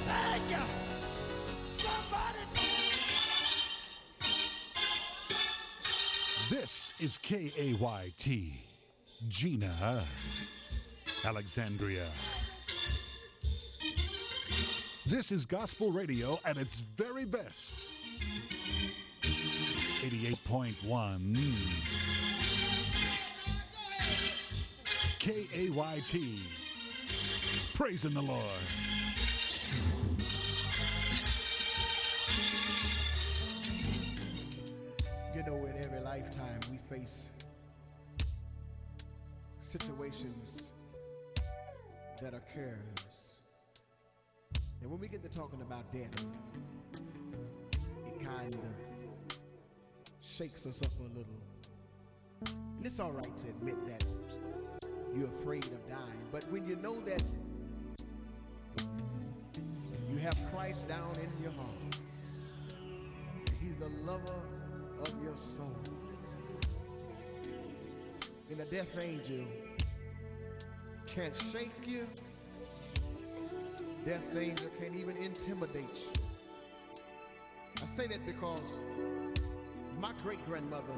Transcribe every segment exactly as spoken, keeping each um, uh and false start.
Thank you. Somebody. This is K A Y T, Gina, Alexandria. This is gospel radio at its very best. eighty-eight point one K A Y T, praising the Lord. You know, in every lifetime we face situations that occurs. And when we get to talking about death, it kind of shakes us up a little. And it's all right to admit that you're afraid of dying. But when you know that you have Christ down in your heart, He's the lover of your soul, and a death angel can't shake you. Death angel can't even intimidate you. I say that because my great-grandmother,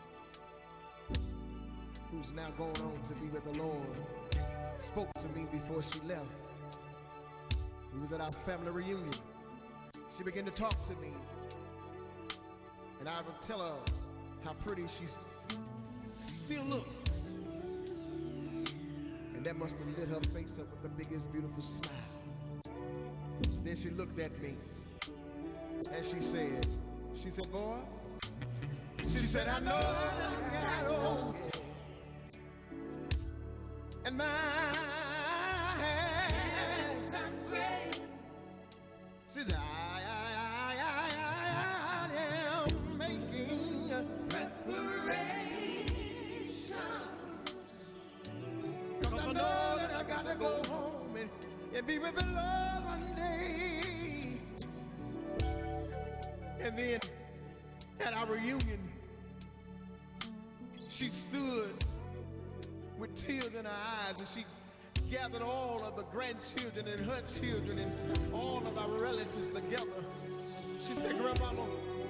who's now going on to be with the Lord, spoke to me before she left. We was at our family reunion. She began to talk to me, and I would tell her how pretty she still looks. And that must have lit her face up with the biggest beautiful smile. Then she looked at me and she said, she said, boy, she said, I know that I got old, and my hands done great. She said, I, I, I, I, I am making preparation, 'cause I know that I gotta go home and, and be with the Lord one day. And then at our reunion, she stood with tears in her eyes, and she gathered all of the grandchildren and her children and all of our relatives together. She said, Grandmama,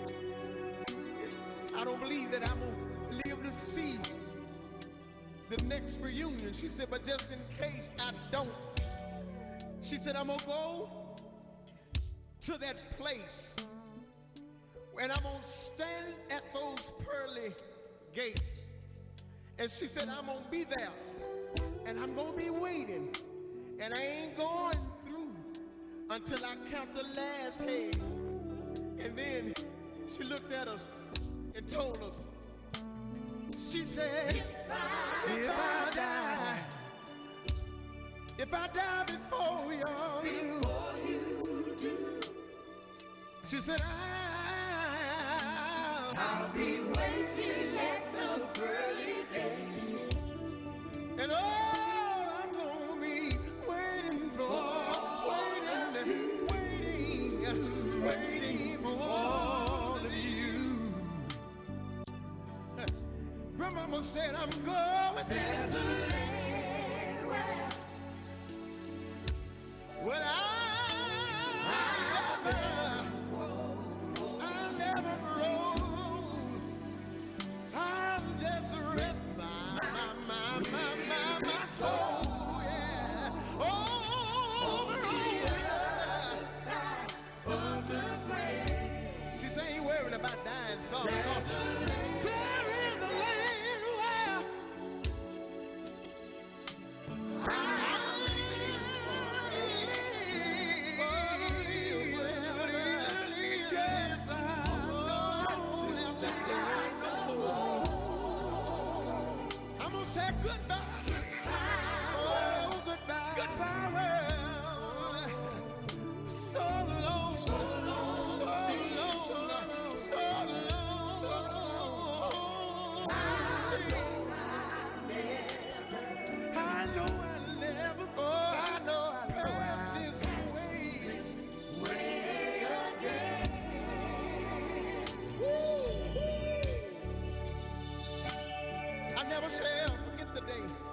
I don't believe that I'm gonna live to see the next reunion. She said, but just in case I don't, she said, I'm gonna go to that place and I'm gonna stand at those pearly gates. And she said, I'm gonna be there and I'm gonna be waiting, and I ain't going through until I count the last head. And then she looked at us and told us, she said, if I, if I die, if I die before you, before you do, she said, I, I'll be waiting at the pearly gate, and all I'm gonna be waiting for, waiting, waiting, waiting for all of you. Grandmama said, I'm going there's a land where, well, I, I never, I never grow. I'll just rest my, my, my, my, my, my soul, yeah. Oh, on the other side of the grave. She said, ain't worried about dying, son. There is a land where say goodbye. Oh, goodbye. Goodbye, world. So long. So long. So long. So long. So long. I know I'll never, oh, I know I'll pass this way. This way again. Woo, woo. I never shall forget the day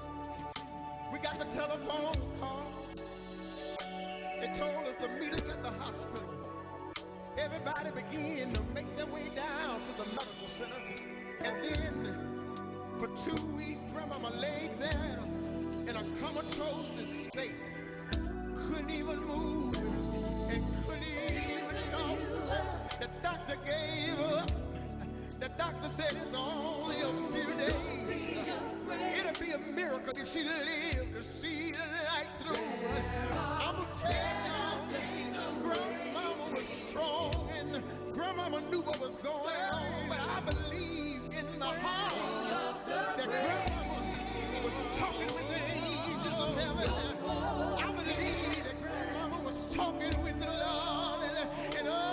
everybody began to make their way down to the medical center. And then for two weeks, Grandmama laid there in a comatose state. Couldn't even move and couldn't even talk. The doctor gave up. The doctor said it's only a few days. It'll be a miracle if she lived to see the light through. I'm gonna tell y'all, Grandmama was strong and Grandmama knew what was going on. But I believe in my heart that Grandmama was talking with the angels of heaven. I believe that Grandmama was talking with the Lord. And, and oh,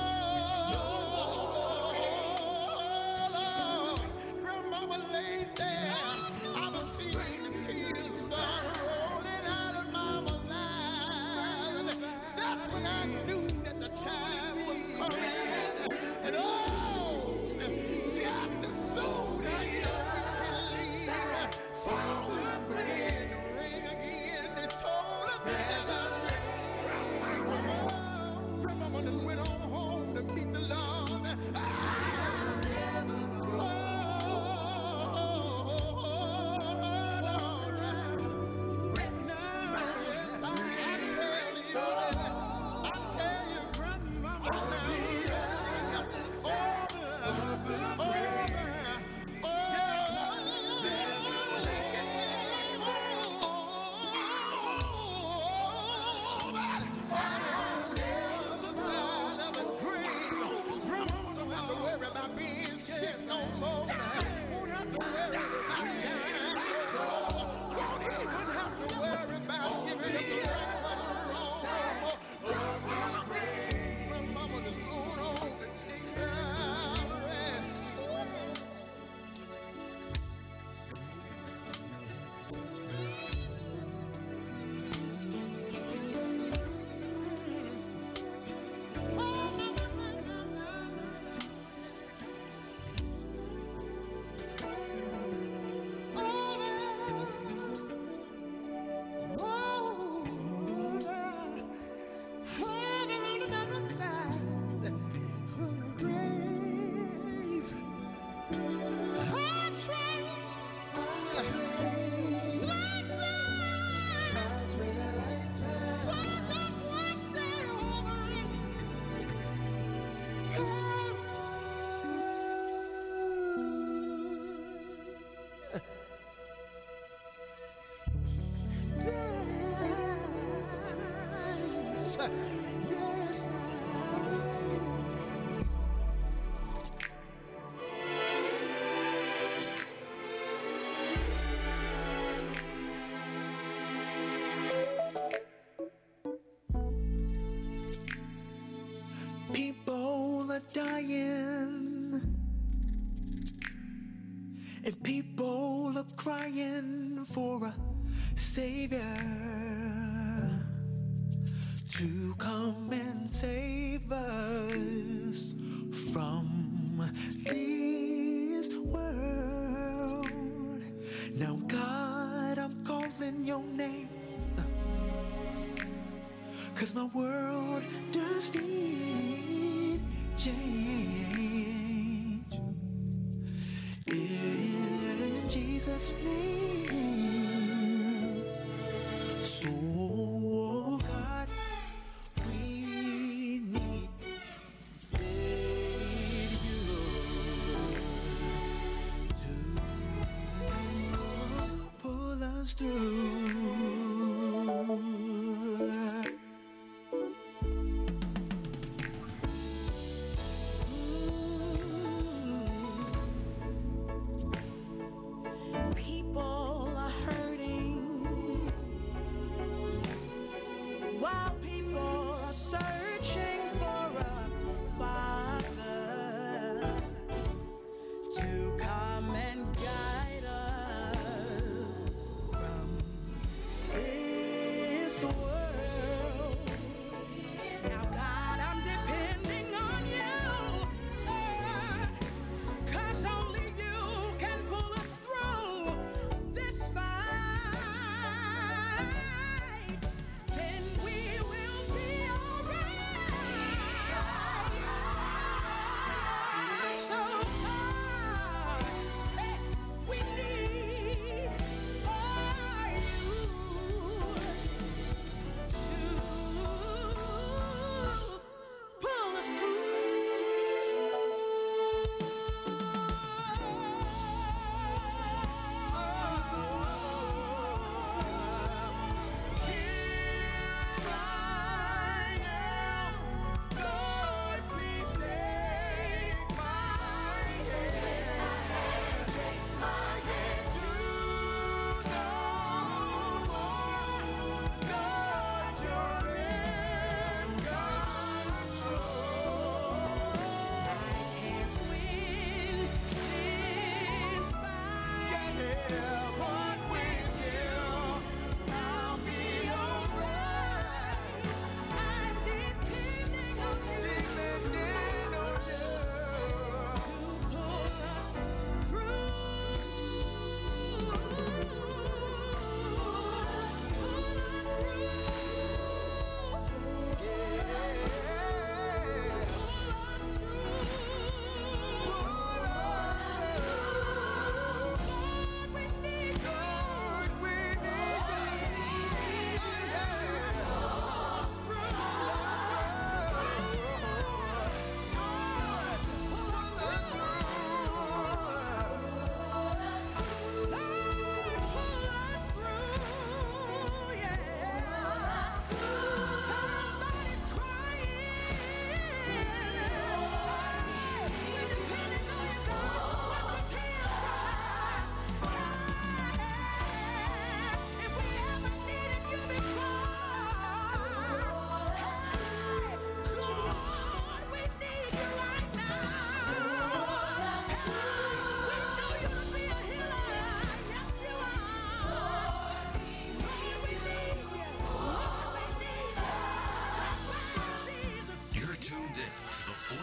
Lord, Grandmama laid there. I was seeing the tears start rolling out of Mama's eyes. That's when I knew that the time was coming. And oh, just as soon as I believe, phone began to ring again. It told us that Grandmama done went on home to meet the Lord. Ah! People are dying, and people are crying for a savior to come and save us from this world. Now, God, I'm calling your name, 'cause my world does need change. In Jesus' name. So, God, we need you to pull us through.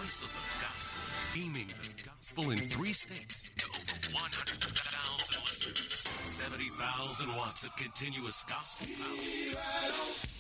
voice of the gospel, beaming the gospel in three states to over one hundred thousand listeners. seventy thousand watts of continuous gospel power.